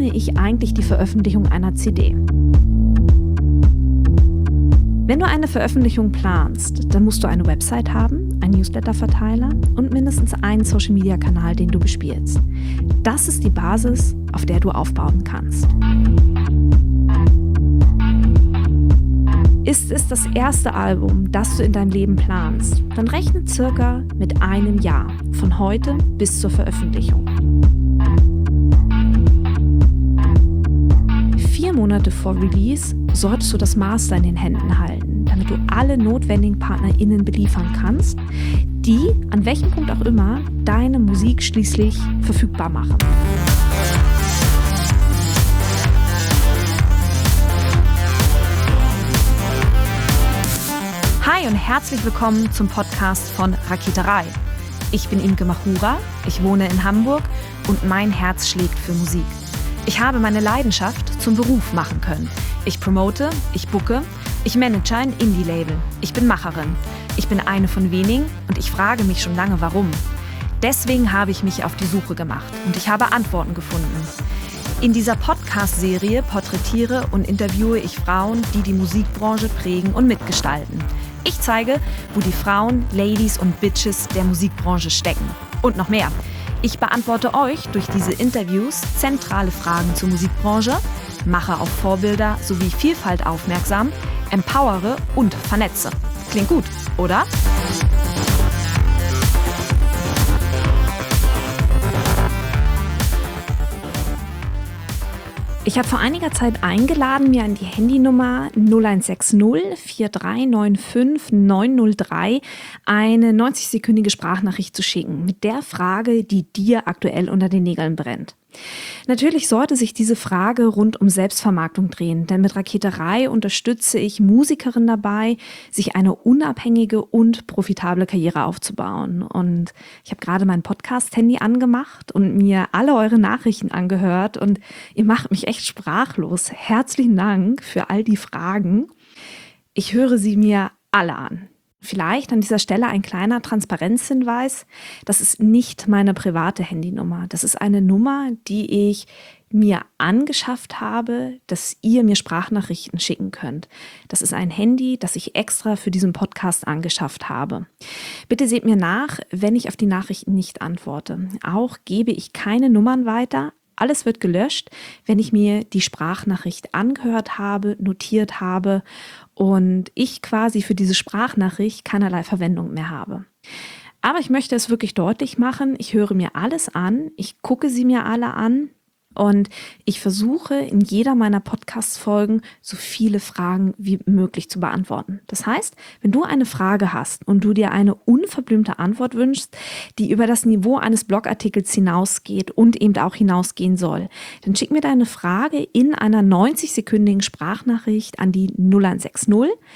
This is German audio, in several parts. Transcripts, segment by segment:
plane ich eigentlich die Veröffentlichung einer CD? Wenn du eine Veröffentlichung planst, dann musst du eine Website haben, einen Newsletter-Verteiler und mindestens einen Social-Media-Kanal, den du bespielst. Das ist die Basis, auf der du aufbauen kannst. Ist es das erste Album, das du in deinem Leben planst, dann rechne circa mit einem Jahr, von heute bis zur Veröffentlichung. 4 Monate vor Release solltest du das Master in den Händen halten, damit du alle notwendigen PartnerInnen beliefern kannst, die, an welchem Punkt auch immer, deine Musik schließlich verfügbar machen. Hi und herzlich willkommen zum Podcast von Raketerei. Ich bin Imke Machura, ich wohne in Hamburg und mein Herz schlägt für Musik. Ich habe meine Leidenschaft zum Beruf machen können. Ich promote, ich booke, ich manage ein Indie-Label. Ich bin Macherin. Ich bin eine von wenigen und ich frage mich schon lange, warum. Deswegen habe ich mich auf die Suche gemacht und ich habe Antworten gefunden. In dieser Podcast-Serie porträtiere und interviewe ich Frauen, die die Musikbranche prägen und mitgestalten. Ich zeige, wo die Frauen, Ladies und Bitches der Musikbranche stecken. Und noch mehr. Ich beantworte euch durch diese Interviews zentrale Fragen zur Musikbranche, mache auf Vorbilder sowie Vielfalt aufmerksam, empowere und vernetze. Klingt gut, oder? Ich habe vor einiger Zeit eingeladen, mir an die Handynummer 0160 4395 903 eine 90-sekündige Sprachnachricht zu schicken mit der Frage, die dir aktuell unter den Nägeln brennt. Natürlich sollte sich diese Frage rund um Selbstvermarktung drehen, denn mit Raketerei unterstütze ich Musikerinnen dabei, sich eine unabhängige und profitable Karriere aufzubauen. Und ich habe gerade mein Podcast-Handy angemacht und mir alle eure Nachrichten angehört und ihr macht mich echt sprachlos. Herzlichen Dank für all die Fragen. Ich höre sie mir alle an. Vielleicht an dieser Stelle ein kleiner Transparenzhinweis. Das ist nicht meine private Handynummer. Das ist eine Nummer, die ich mir angeschafft habe, dass ihr mir Sprachnachrichten schicken könnt. Das ist ein Handy, das ich extra für diesen Podcast angeschafft habe. Bitte seht mir nach, wenn ich auf die Nachrichten nicht antworte. Auch gebe ich keine Nummern weiter. Alles wird gelöscht, wenn ich mir die Sprachnachricht angehört habe, notiert habe und ich quasi für diese Sprachnachricht keinerlei Verwendung mehr habe. Aber ich möchte es wirklich deutlich machen, ich höre mir alles an, ich gucke sie mir alle an und ich versuche in jeder meiner Podcast-Folgen so viele Fragen wie möglich zu beantworten. Das heißt, wenn du eine Frage hast und du dir eine unverblümte Antwort wünschst, die über das Niveau eines Blogartikels hinausgeht und eben auch hinausgehen soll, dann schick mir deine Frage in einer 90-sekündigen Sprachnachricht an die 0160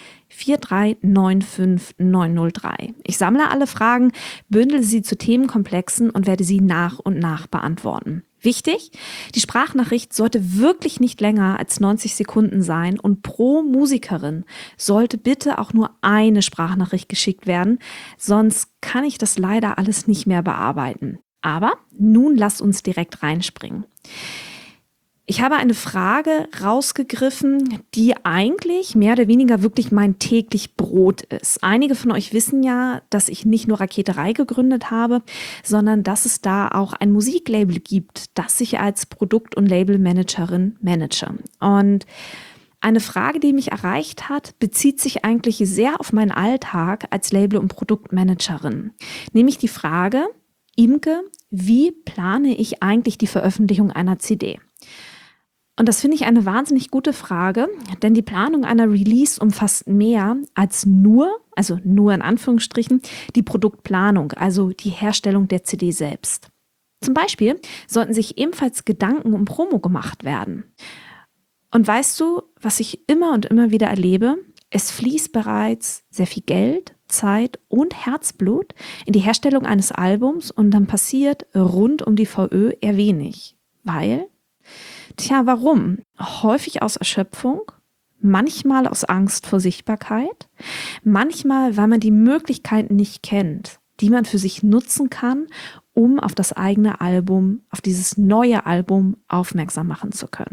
4395 903. Ich sammle alle Fragen, bündele sie zu Themenkomplexen und werde sie nach und nach beantworten. Wichtig, die Sprachnachricht sollte wirklich nicht länger als 90 Sekunden sein und pro Musikerin sollte bitte auch nur eine Sprachnachricht geschickt werden, sonst kann ich das leider alles nicht mehr bearbeiten. Aber nun lasst uns direkt reinspringen. Ich habe eine Frage rausgegriffen, die eigentlich mehr oder weniger wirklich mein täglich Brot ist. Einige von euch wissen ja, dass ich nicht nur Raketerei gegründet habe, sondern dass es da auch ein Musiklabel gibt, das ich als Produkt- und Labelmanagerin manage. Und eine Frage, die mich erreicht hat, bezieht sich eigentlich sehr auf meinen Alltag als Label- und Produktmanagerin. Nämlich die Frage, Imke, wie plane ich eigentlich die Veröffentlichung einer CD? Und das finde ich eine wahnsinnig gute Frage, denn die Planung einer Release umfasst mehr als nur, also nur in Anführungsstrichen, die Produktplanung, also die Herstellung der CD selbst. Zum Beispiel sollten sich ebenfalls Gedanken um Promo gemacht werden. Und weißt du, was ich immer und immer wieder erlebe? Es fließt bereits sehr viel Geld, Zeit und Herzblut in die Herstellung eines Albums und dann passiert rund um die VÖ eher wenig. Weil? Tja, warum? Häufig aus Erschöpfung, manchmal aus Angst vor Sichtbarkeit, manchmal, weil man die Möglichkeiten nicht kennt. die man für sich nutzen kann, um auf das eigene Album, auf dieses neue Album aufmerksam machen zu können.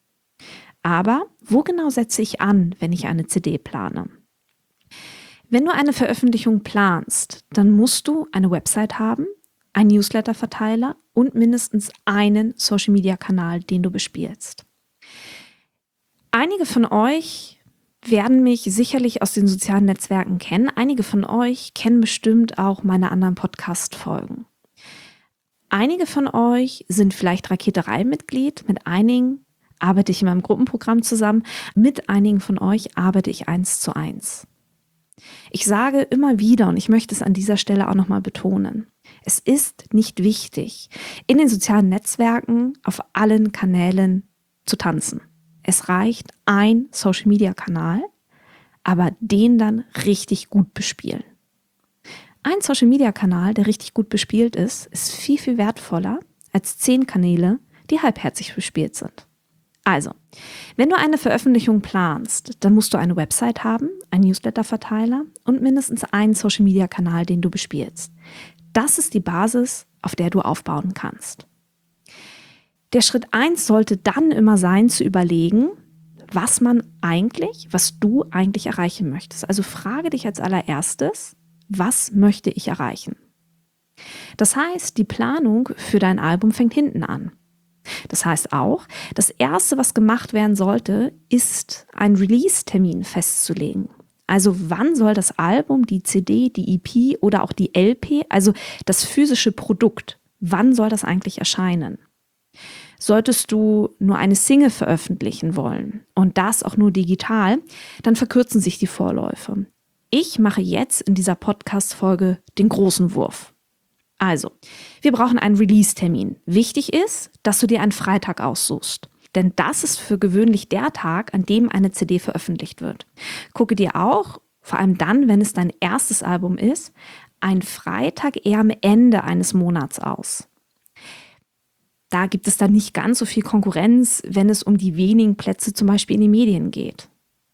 Aber wo genau setze ich an, wenn ich eine CD plane? Wenn du eine Veröffentlichung planst, dann musst du eine Website haben, einen Newsletter-Verteiler und mindestens einen Social-Media-Kanal, den du bespielst. Einige von euch werden mich sicherlich aus den sozialen Netzwerken kennen. Einige von euch kennen bestimmt auch meine anderen Podcast-Folgen. Einige von euch sind vielleicht Raketerei-Mitglied, mit einigen arbeite ich in meinem Gruppenprogramm zusammen, mit einigen von euch arbeite ich 1:1. Ich sage immer wieder, und ich möchte es an dieser Stelle auch nochmal betonen, es ist nicht wichtig, in den sozialen Netzwerken auf allen Kanälen zu tanzen. Es reicht ein Social-Media-Kanal, aber den dann richtig gut bespielen. Ein Social-Media-Kanal, der richtig gut bespielt ist viel, viel wertvoller als 10 Kanäle, die halbherzig bespielt sind. Also, wenn du eine Veröffentlichung planst, dann musst du eine Website haben, einen Newsletter-Verteiler und mindestens einen Social-Media-Kanal, den du bespielst. Das ist die Basis, auf der du aufbauen kannst. Der Schritt 1 sollte dann immer sein, zu überlegen, was du eigentlich erreichen möchtest. Also frage dich als allererstes, was möchte ich erreichen? Das heißt, die Planung für dein Album fängt hinten an. Das heißt auch, das Erste, was gemacht werden sollte, ist, einen Release-Termin festzulegen. Also wann soll das Album, die CD, die EP oder auch die LP, also das physische Produkt, wann soll das eigentlich erscheinen? Solltest du nur eine Single veröffentlichen wollen und das auch nur digital, dann verkürzen sich die Vorläufe. Ich mache jetzt in dieser Podcast-Folge den großen Wurf. Also, wir brauchen einen Release-Termin. Wichtig ist, dass du dir einen Freitag aussuchst. Denn das ist für gewöhnlich der Tag, an dem eine CD veröffentlicht wird. Gucke dir auch, vor allem dann, wenn es dein erstes Album ist, einen Freitag eher am Ende eines Monats aus. Da gibt es dann nicht ganz so viel Konkurrenz, wenn es um die wenigen Plätze zum Beispiel in den Medien geht.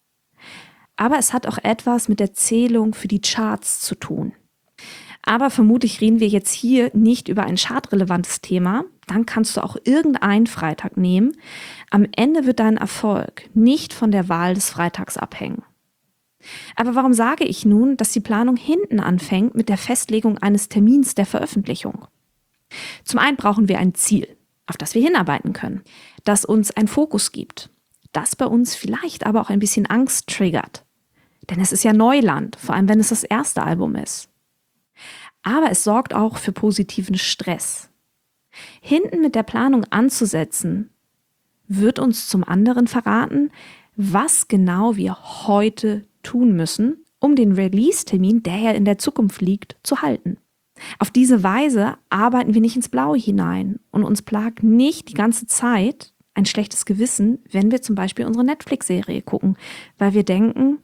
Aber es hat auch etwas mit der Zählung für die Charts zu tun. Aber vermutlich reden wir jetzt hier nicht über ein chartrelevantes Thema. Dann kannst du auch irgendeinen Freitag nehmen. Am Ende wird dein Erfolg nicht von der Wahl des Freitags abhängen. Aber warum sage ich nun, dass die Planung hinten anfängt mit der Festlegung eines Termins der Veröffentlichung? Zum einen brauchen wir ein Ziel, auf das wir hinarbeiten können, das uns einen Fokus gibt, das bei uns vielleicht aber auch ein bisschen Angst triggert. Denn es ist ja Neuland, vor allem wenn es das erste Album ist. Aber es sorgt auch für positiven Stress. Hinten mit der Planung anzusetzen, wird uns zum anderen verraten, was genau wir heute tun müssen, um den Release-Termin, der ja in der Zukunft liegt, zu halten. Auf diese Weise arbeiten wir nicht ins Blaue hinein und uns plagt nicht die ganze Zeit ein schlechtes Gewissen, wenn wir zum Beispiel unsere Netflix-Serie gucken, weil wir denken,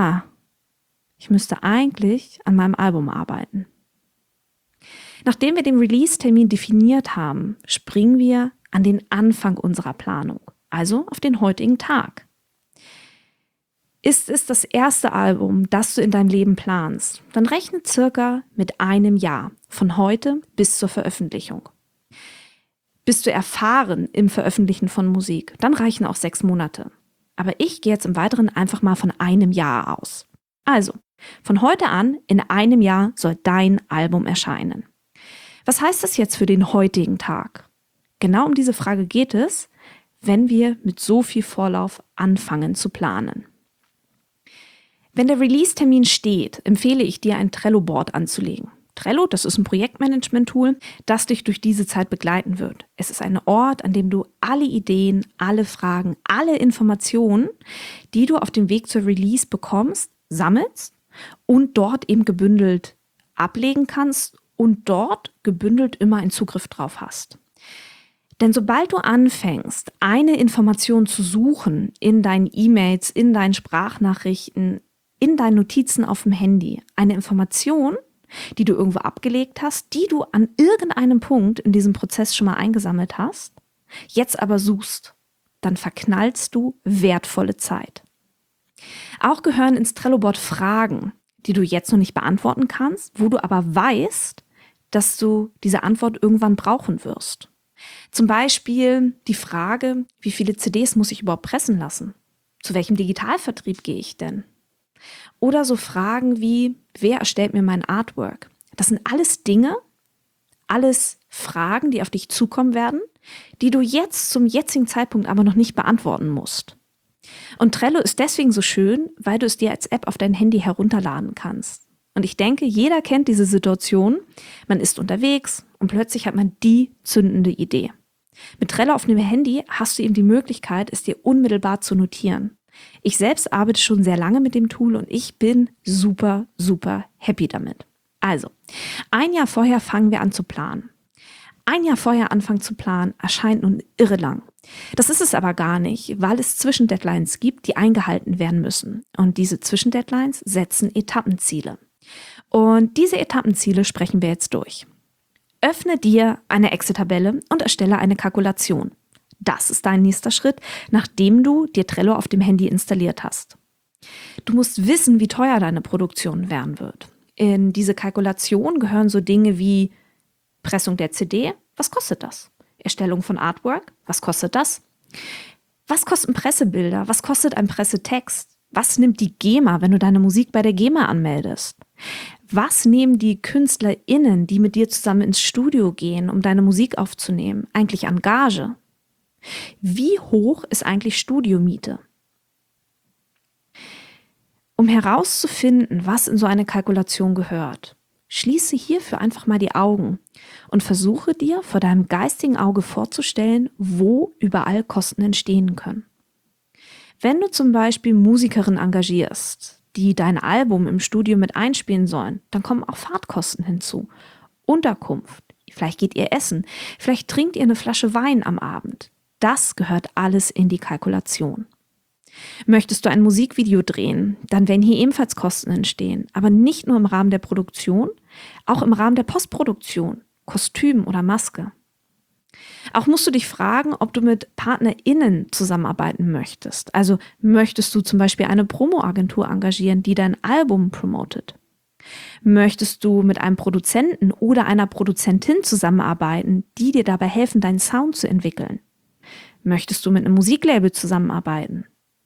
ich müsste eigentlich an meinem Album arbeiten. Nachdem wir den Release-Termin definiert haben, springen wir an den Anfang unserer Planung, also auf den heutigen Tag. Ist es das erste Album, das du in deinem Leben planst, dann rechne circa mit einem Jahr, von heute bis zur Veröffentlichung. Bist du erfahren im Veröffentlichen von Musik, dann reichen auch 6 Monate. Aber ich gehe jetzt im Weiteren einfach mal von einem Jahr aus. Also, von heute an, in einem Jahr soll dein Album erscheinen. Was heißt das jetzt für den heutigen Tag? Genau um diese Frage geht es, wenn wir mit so viel Vorlauf anfangen zu planen. Wenn der Release-Termin steht, empfehle ich dir, ein Trello-Board anzulegen. Trello, das ist ein Projektmanagement-Tool, das dich durch diese Zeit begleiten wird. Es ist ein Ort, an dem du alle Ideen, alle Fragen, alle Informationen, die du auf dem Weg zur Release bekommst, sammelst und dort eben gebündelt ablegen kannst und dort gebündelt immer einen Zugriff drauf hast. Denn sobald du anfängst, eine Information zu suchen in deinen E-Mails, in deinen Sprachnachrichten, in deinen Notizen auf dem Handy, eine Information, die du irgendwo abgelegt hast, die du an irgendeinem Punkt in diesem Prozess schon mal eingesammelt hast, jetzt aber suchst, dann verknallst du wertvolle Zeit. Auch gehören ins Trello-Board Fragen, die du jetzt noch nicht beantworten kannst, wo du aber weißt, dass du diese Antwort irgendwann brauchen wirst. Zum Beispiel die Frage, wie viele CDs muss ich überhaupt pressen lassen? Zu welchem Digitalvertrieb gehe ich denn? Oder so Fragen wie, wer erstellt mir mein Artwork? Das sind alles Dinge, alles Fragen, die auf dich zukommen werden, die du jetzt zum jetzigen Zeitpunkt aber noch nicht beantworten musst. Und Trello ist deswegen so schön, weil du es dir als App auf dein Handy herunterladen kannst. Und ich denke, jeder kennt diese Situation. Man ist unterwegs und plötzlich hat man die zündende Idee. Mit Trello auf dem Handy hast du eben die Möglichkeit, es dir unmittelbar zu notieren. Ich selbst arbeite schon sehr lange mit dem Tool und ich bin super, super happy damit. Also, ein Jahr vorher fangen wir an zu planen. Ein Jahr vorher anfangen zu planen erscheint nun irre lang. Das ist es aber gar nicht, weil es Zwischendeadlines gibt, die eingehalten werden müssen. Und diese Zwischendeadlines setzen Etappenziele. Und diese Etappenziele sprechen wir jetzt durch. Öffne dir eine Excel-Tabelle und erstelle eine Kalkulation. Das ist dein nächster Schritt, nachdem du dir Trello auf dem Handy installiert hast. Du musst wissen, wie teuer deine Produktion werden wird. In diese Kalkulation gehören so Dinge wie Pressung der CD, was kostet das? Erstellung von Artwork, was kostet das? Was kosten Pressebilder? Was kostet ein Pressetext? Was nimmt die GEMA, wenn du deine Musik bei der GEMA anmeldest? Was nehmen die KünstlerInnen, die mit dir zusammen ins Studio gehen, um deine Musik aufzunehmen, eigentlich an Gage? Wie hoch ist eigentlich Studiomiete? Um herauszufinden, was in so eine Kalkulation gehört, schließe hierfür einfach mal die Augen und versuche dir vor deinem geistigen Auge vorzustellen, wo überall Kosten entstehen können. Wenn du zum Beispiel Musikerinnen engagierst, die dein Album im Studio mit einspielen sollen, dann kommen auch Fahrtkosten hinzu. Unterkunft, vielleicht geht ihr essen, vielleicht trinkt ihr eine Flasche Wein am Abend. Das gehört alles in die Kalkulation. Möchtest du ein Musikvideo drehen, dann werden hier ebenfalls Kosten entstehen, aber nicht nur im Rahmen der Produktion, auch im Rahmen der Postproduktion, Kostüm oder Maske. Auch musst du dich fragen, ob du mit PartnerInnen zusammenarbeiten möchtest. Also möchtest du zum Beispiel eine Promo-Agentur engagieren, die dein Album promotet? Möchtest du mit einem Produzenten oder einer Produzentin zusammenarbeiten, die dir dabei helfen, deinen Sound zu entwickeln? Möchtest du mit einem Musiklabel zusammenarbeiten?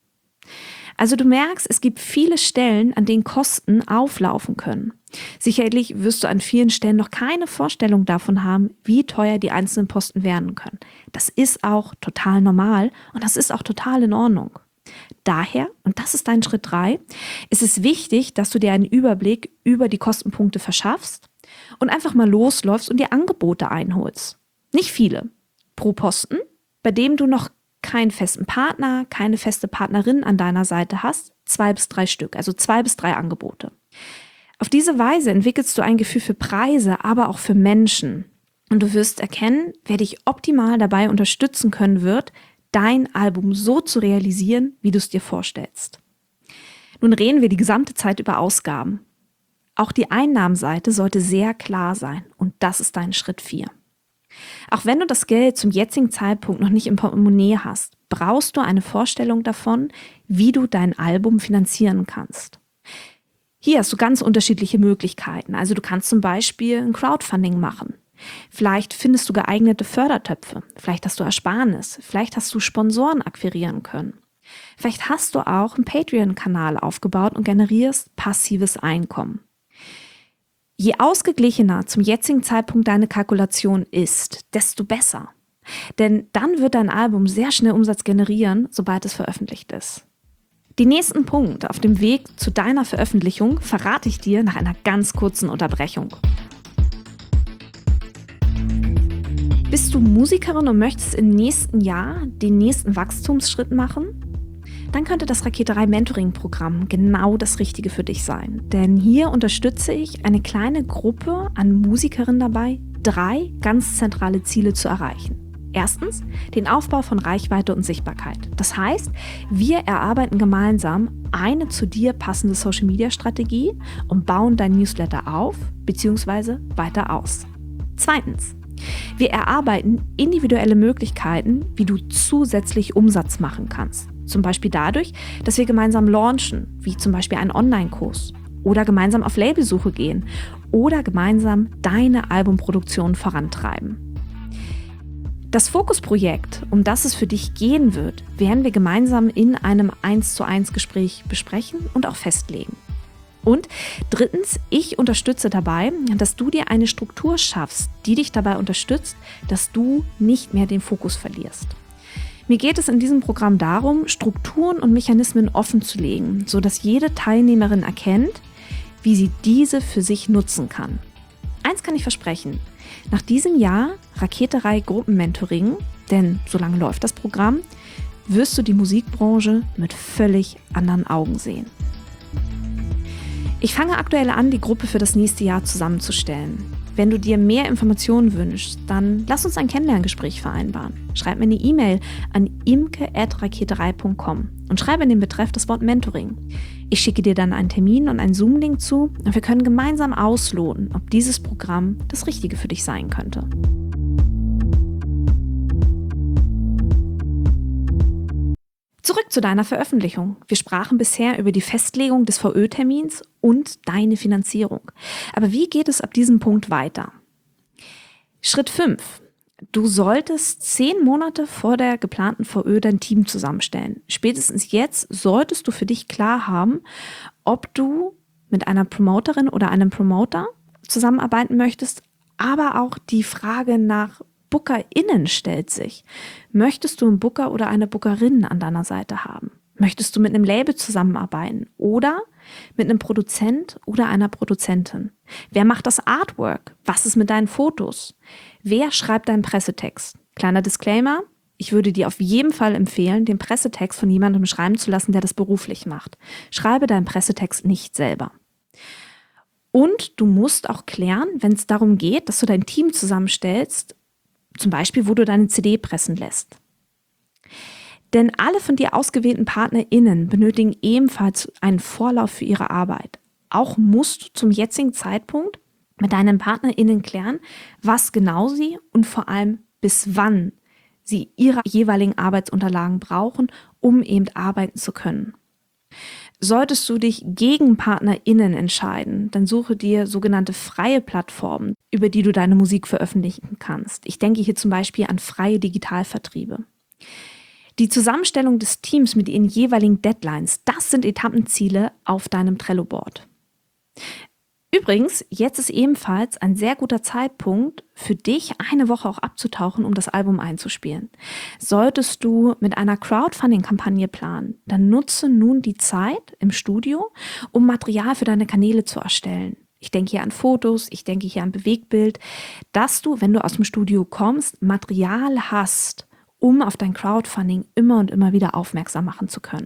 Also du merkst, es gibt viele Stellen, an denen Kosten auflaufen können. Sicherlich wirst du an vielen Stellen noch keine Vorstellung davon haben, wie teuer die einzelnen Posten werden können. Das ist auch total normal und das ist auch total in Ordnung. Daher, und das ist dein Schritt 3, ist es wichtig, dass du dir einen Überblick über die Kostenpunkte verschaffst und einfach mal losläufst und dir Angebote einholst. Nicht viele. Pro Posten, bei dem du noch keinen festen Partner, keine feste Partnerin an deiner Seite hast, 2 bis 3 Stück, also 2 bis 3 Angebote. Auf diese Weise entwickelst du ein Gefühl für Preise, aber auch für Menschen. Und du wirst erkennen, wer dich optimal dabei unterstützen können wird, dein Album so zu realisieren, wie du es dir vorstellst. Nun reden wir die gesamte Zeit über Ausgaben. Auch die Einnahmenseite sollte sehr klar sein und das ist dein Schritt 4. Auch wenn du das Geld zum jetzigen Zeitpunkt noch nicht im Portemonnaie hast, brauchst du eine Vorstellung davon, wie du dein Album finanzieren kannst. Hier hast du ganz unterschiedliche Möglichkeiten. Also du kannst zum Beispiel ein Crowdfunding machen. Vielleicht findest du geeignete Fördertöpfe. Vielleicht hast du Ersparnis. Vielleicht hast du Sponsoren akquirieren können. Vielleicht hast du auch einen Patreon-Kanal aufgebaut und generierst passives Einkommen. Je ausgeglichener zum jetzigen Zeitpunkt deine Kalkulation ist, desto besser. Denn dann wird dein Album sehr schnell Umsatz generieren, sobald es veröffentlicht ist. Den nächsten Punkt auf dem Weg zu deiner Veröffentlichung verrate ich dir nach einer ganz kurzen Unterbrechung. Bist du Musikerin und möchtest im nächsten Jahr den nächsten Wachstumsschritt machen? Dann könnte das Raketerei Mentoring-Programm genau das Richtige für dich sein. Denn hier unterstütze ich eine kleine Gruppe an Musikerinnen dabei, 3 ganz zentrale Ziele zu erreichen. Erstens, den Aufbau von Reichweite und Sichtbarkeit. Das heißt, wir erarbeiten gemeinsam eine zu dir passende Social-Media-Strategie und bauen dein Newsletter auf bzw. weiter aus. Zweitens, wir erarbeiten individuelle Möglichkeiten, wie du zusätzlich Umsatz machen kannst. Zum Beispiel dadurch, dass wir gemeinsam launchen, wie zum Beispiel einen Online-Kurs. oder gemeinsam auf Labelsuche gehen oder gemeinsam deine Albumproduktion vorantreiben. Das Fokusprojekt, um das es für dich gehen wird, werden wir gemeinsam in einem 1:1 Gespräch besprechen und auch festlegen. Und drittens, ich unterstütze dabei, dass du dir eine Struktur schaffst, die dich dabei unterstützt, dass du nicht mehr den Fokus verlierst. Mir geht es in diesem Programm darum, Strukturen und Mechanismen offen zu legen, sodass jede Teilnehmerin erkennt, wie sie diese für sich nutzen kann. Eins kann ich versprechen: Nach diesem Jahr Raketerei Gruppenmentoring, denn so lange läuft das Programm, wirst du die Musikbranche mit völlig anderen Augen sehen. Ich fange aktuell an, die Gruppe für das nächste Jahr zusammenzustellen. Wenn du dir mehr Informationen wünschst, dann lass uns ein Kennenlerngespräch vereinbaren. Schreib mir eine E-Mail an imke@raketerei.com und schreibe in den Betreff das Wort Mentoring. Ich schicke dir dann einen Termin und einen Zoom-Link zu und wir können gemeinsam ausloten, ob dieses Programm das Richtige für dich sein könnte. Zurück zu deiner Veröffentlichung. Wir sprachen bisher über die Festlegung des VÖ-Termins und deine Finanzierung. Aber wie geht es ab diesem Punkt weiter? Schritt 5. Du solltest 10 Monate vor der geplanten VÖ dein Team zusammenstellen. Spätestens jetzt solltest du für dich klar haben, ob du mit einer Promoterin oder einem Promoter zusammenarbeiten möchtest, aber auch die Frage nach BookerInnen stellt sich. Möchtest du einen Booker oder eine Bookerin an deiner Seite haben? Möchtest du mit einem Label zusammenarbeiten oder mit einem Produzent oder einer Produzentin? Wer macht das Artwork? Was ist mit deinen Fotos? Wer schreibt deinen Pressetext? Kleiner Disclaimer: Ich würde dir auf jeden Fall empfehlen, den Pressetext von jemandem schreiben zu lassen, der das beruflich macht. Schreibe deinen Pressetext nicht selber. Und du musst auch klären, wenn es darum geht, dass du dein Team zusammenstellst, zum Beispiel, wo du deine CD pressen lässt. Denn alle von dir ausgewählten PartnerInnen benötigen ebenfalls einen Vorlauf für ihre Arbeit. Auch musst du zum jetzigen Zeitpunkt mit deinen PartnerInnen klären, was genau sie und vor allem bis wann sie ihre jeweiligen Arbeitsunterlagen brauchen, um eben arbeiten zu können. Solltest du dich gegen PartnerInnen entscheiden, dann suche dir sogenannte freie Plattformen, über die du deine Musik veröffentlichen kannst. Ich denke hier zum Beispiel an freie Digitalvertriebe. Die Zusammenstellung des Teams mit ihren jeweiligen Deadlines, das sind Etappenziele auf deinem Trello-Board. Übrigens, jetzt ist ebenfalls ein sehr guter Zeitpunkt für dich, eine Woche auch abzutauchen, um das Album einzuspielen. Solltest du mit einer Crowdfunding-Kampagne planen, dann nutze nun die Zeit im Studio, um Material für deine Kanäle zu erstellen. Ich denke hier an Fotos, ich denke hier an Bewegtbild, dass du, wenn du aus dem Studio kommst, Material hast, um auf dein Crowdfunding immer und immer wieder aufmerksam machen zu können.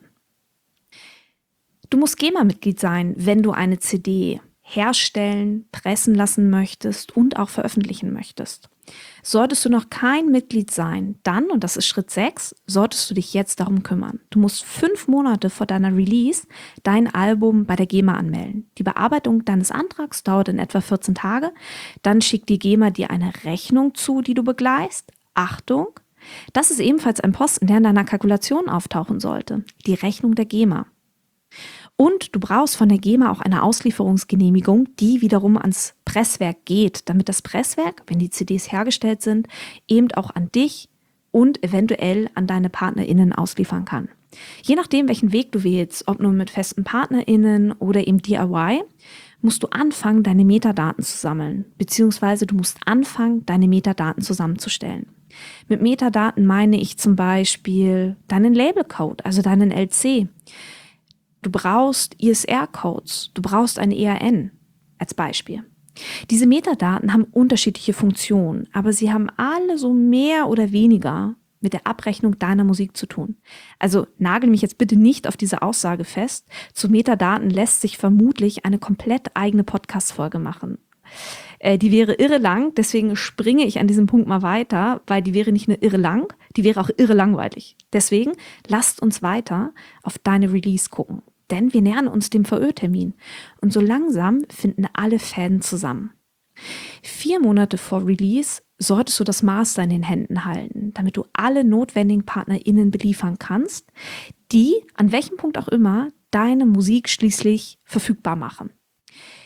Du musst GEMA-Mitglied sein, wenn du eine CD herstellen, pressen lassen möchtest und auch veröffentlichen möchtest. Solltest du noch kein Mitglied sein, dann, und das ist Schritt 6, solltest du dich jetzt darum kümmern. Du musst 5 Monate vor deiner Release dein Album bei der GEMA anmelden. Die Bearbeitung deines Antrags dauert in etwa 14 Tage. Dann schickt die GEMA dir eine Rechnung zu, die du begleichst. Achtung, das ist ebenfalls ein Posten, der in deiner Kalkulation auftauchen sollte. Die Rechnung der GEMA. Und du brauchst von der GEMA auch eine Auslieferungsgenehmigung, die wiederum ans Presswerk geht, damit das Presswerk, wenn die CDs hergestellt sind, eben auch an dich und eventuell an deine PartnerInnen ausliefern kann. Je nachdem, welchen Weg du wählst, ob nur mit festen PartnerInnen oder eben DIY, musst du anfangen, deine Metadaten zu sammeln, beziehungsweise du musst anfangen, deine Metadaten zusammenzustellen. Mit Metadaten meine ich zum Beispiel deinen Labelcode, also deinen LC. Du brauchst ISR-Codes, du brauchst ein EAN als Beispiel. Diese Metadaten haben unterschiedliche Funktionen, aber sie haben alle so mehr oder weniger mit der Abrechnung deiner Musik zu tun. Also nagel mich jetzt bitte nicht auf diese Aussage fest. Zu Metadaten lässt sich vermutlich eine komplett eigene Podcast-Folge machen. Die wäre irre lang, deswegen springe ich an diesem Punkt mal weiter, weil die wäre nicht nur irre lang, die wäre auch irre langweilig. Deswegen lasst uns weiter auf deine Release gucken. Denn wir nähern uns dem VÖ-Termin und so langsam finden alle Fäden zusammen. 4 Monate vor Release solltest du das Master in den Händen halten, damit du alle notwendigen PartnerInnen beliefern kannst, die, an welchem Punkt auch immer, deine Musik schließlich verfügbar machen.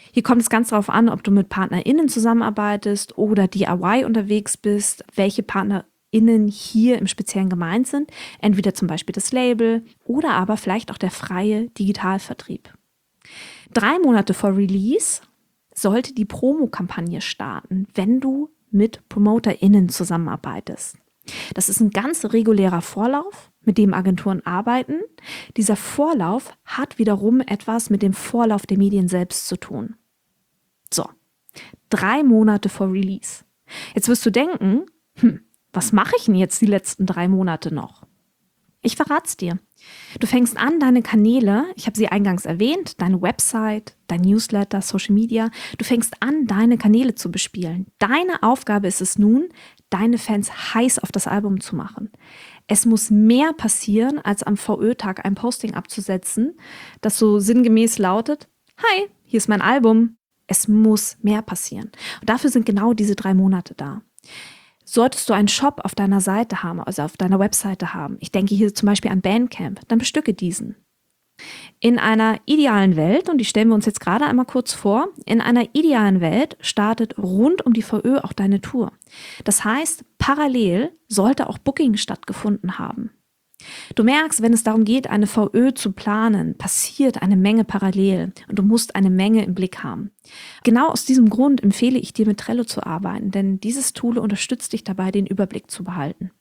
Hier kommt es ganz darauf an, ob du mit PartnerInnen zusammenarbeitest oder DIY unterwegs bist, welche PartnerInnen hier im Speziellen gemeint sind. Entweder zum Beispiel das Label oder aber vielleicht auch der freie Digitalvertrieb. 3 Monate vor Release sollte die Promo-Kampagne starten, wenn du mit PromoterInnen zusammenarbeitest. Das ist ein ganz regulärer Vorlauf, mit dem Agenturen arbeiten. Dieser Vorlauf hat wiederum etwas mit dem Vorlauf der Medien selbst zu tun. So, 3 Monate vor Release. Jetzt wirst du denken, was mache ich denn jetzt die letzten 3 Monate noch? Ich verrat's dir. Du fängst an, deine Kanäle, ich habe sie eingangs erwähnt, deine Website, dein Newsletter, Social Media, du fängst an, deine Kanäle zu bespielen. Deine Aufgabe ist es nun, deine Fans heiß auf das Album zu machen. Es muss mehr passieren, als am VÖ-Tag ein Posting abzusetzen, das so sinngemäß lautet, hi, hier ist mein Album. Es muss mehr passieren. Und dafür sind genau diese 3 Monate da. Solltest du einen Shop auf deiner Seite haben, also auf deiner Webseite haben, ich denke hier zum Beispiel an Bandcamp, dann bestücke diesen. In einer idealen Welt, und die stellen wir uns jetzt gerade einmal kurz vor, in einer idealen Welt startet rund um die VÖ auch deine Tour. Das heißt, parallel sollte auch Booking stattgefunden haben. Du merkst, wenn es darum geht, eine VÖ zu planen, passiert eine Menge parallel und du musst eine Menge im Blick haben. Genau aus diesem Grund empfehle ich dir, mit Trello zu arbeiten, denn dieses Tool unterstützt dich dabei, den Überblick zu behalten.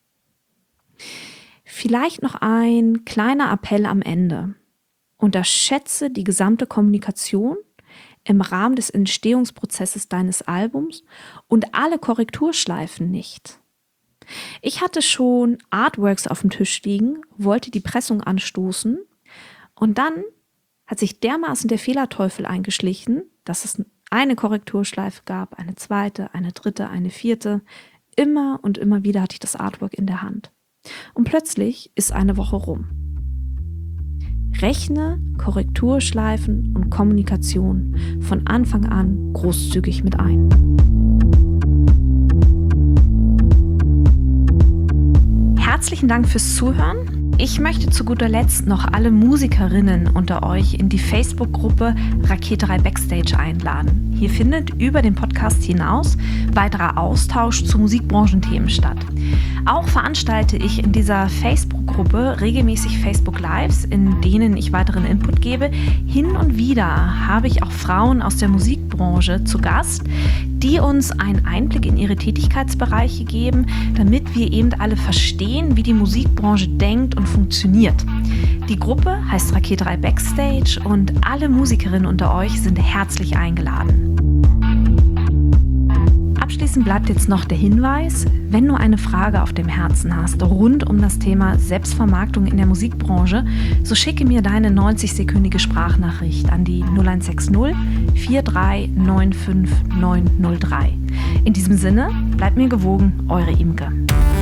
Vielleicht noch ein kleiner Appell am Ende. Unterschätze die gesamte Kommunikation im Rahmen des Entstehungsprozesses deines Albums und alle Korrekturschleifen nicht. Ich hatte schon Artworks auf dem Tisch liegen, wollte die Pressung anstoßen und dann hat sich dermaßen der Fehlerteufel eingeschlichen, dass es eine Korrekturschleife gab, eine zweite, eine dritte, eine vierte. Immer und immer wieder hatte ich das Artwork in der Hand. Und plötzlich ist eine Woche rum. Rechne Korrekturschleifen und Kommunikation von Anfang an großzügig mit ein. Herzlichen Dank fürs Zuhören. Ich möchte zu guter Letzt noch alle Musikerinnen unter euch in die Facebook-Gruppe Raketerei Backstage einladen. Hier findet über den Podcast hinaus weiterer Austausch zu Musikbranchenthemen statt. Auch veranstalte ich in dieser Facebook-Gruppe regelmäßig Facebook-Lives, in denen ich weiteren Input gebe. Hin und wieder habe ich auch Frauen aus der Musikbranche zu Gast, die uns einen Einblick in ihre Tätigkeitsbereiche geben, damit wir eben alle verstehen, wie die Musikbranche denkt und funktioniert. Die Gruppe heißt Raketerei Backstage und alle Musikerinnen unter euch sind herzlich eingeladen. Abschließend bleibt jetzt noch der Hinweis, wenn du eine Frage auf dem Herzen hast rund um das Thema Selbstvermarktung in der Musikbranche, so schicke mir deine 90-sekündige Sprachnachricht an die 0160 4395903. In diesem Sinne, bleibt mir gewogen, eure Imke.